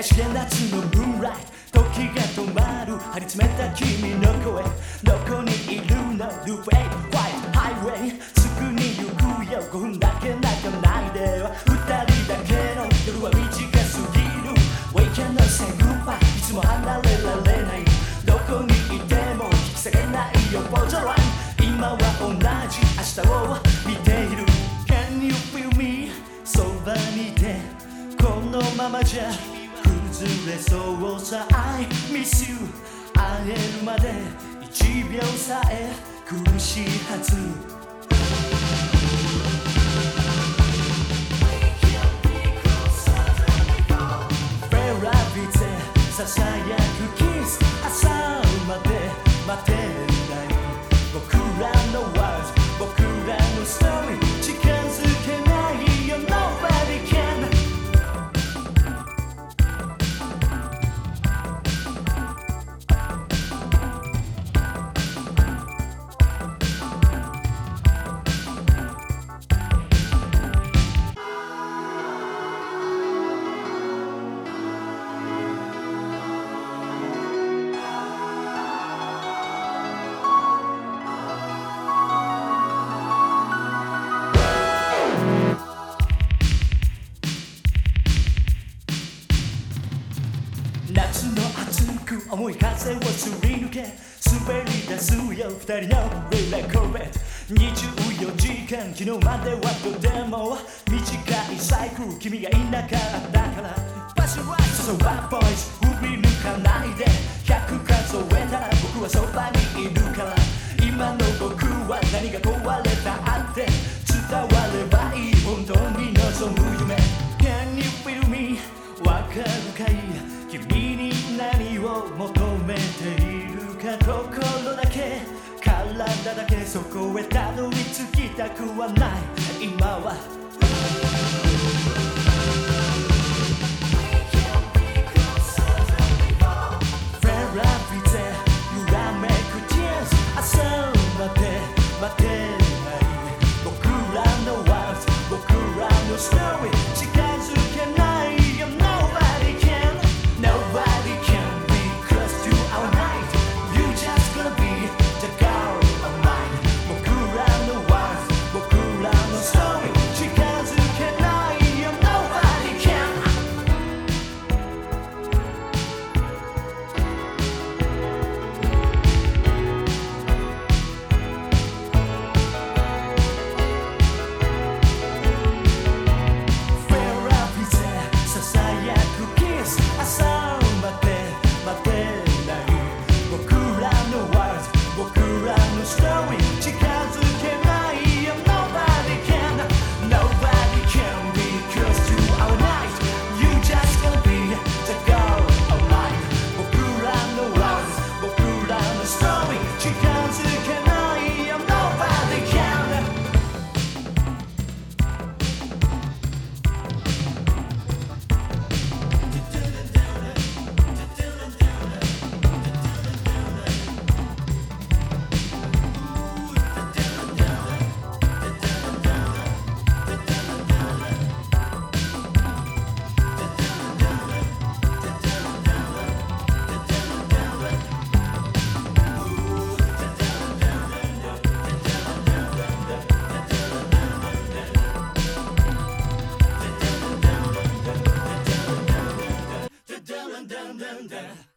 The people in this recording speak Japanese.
怪しげ夏のムーンライト時が止まる張り詰めた君の声どこにいるのルフェイホワイトハイウェイすぐに行くよ5分だけ泣かないで二人だけの夜は短すぎる We cannot say goodbye いつも離れられないどこにいても引き下げないよ Borderline 今は同じ明日を見ている Can you feel me そばにいてこのままじゃ崩れそうさ I miss you 会えるまで1秒さえ苦しいはずささやくキス朝まで待てない僕らのワーズ僕らのストーリー近づけないよ Nobody can夏の熱く重い風をすり抜け滑り出すよ二人のリレコベット24時間昨日まではとても短いサイクル君がいなかったからパスライトそうバッドボーイズ振り抜かないで100数えたら僕はそばにいるから今の僕は何が壊れたって伝わればいい本当に望む夢 Can you feel me わかるかい君に何を求めているか心だけ体だけそこへたどり着きたくはない今はフェラビゼ揺らめくティアス朝まで待てない僕らのワーズ僕らのストーリー近づけないよ Nobody can Nobody can be close to our night You just gonna be the girl of mine 僕らのワーズ僕らのストーリー近づけないよ Nobody can Feel up ささやくキス朝まで待てない僕らのワーズ僕らのストーリー近づけないよ Nobody can Nobody can be close to our night You just gonna be the girl of mine 僕らのワーズ僕らのストーリー近づけないよ Nobody can dun dun dun dun